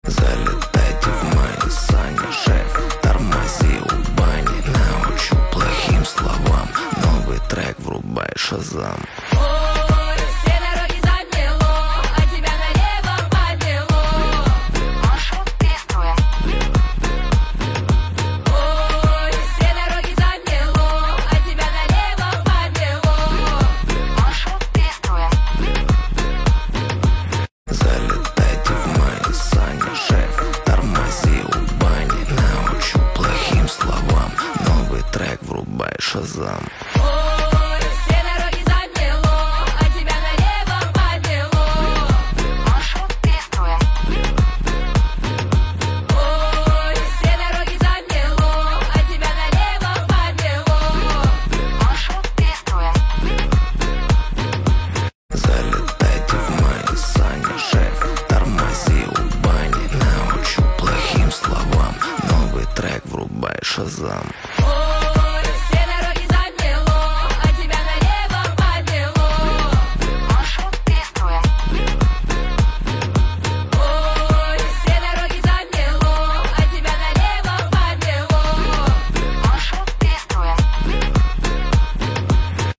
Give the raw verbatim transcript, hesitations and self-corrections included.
Залетайте в мои сани, шеф, тормози у бани. Научу плохим словам, новый трек врубай, Шазам. Залетайте в мои сани, шеф, тормози у бани. Научу плохим словам, новый трек врубай, Шазам. Залетайте в мои сани, шеф, тормози у бани. Научу плохим словам, новый трек врубай, Шазам.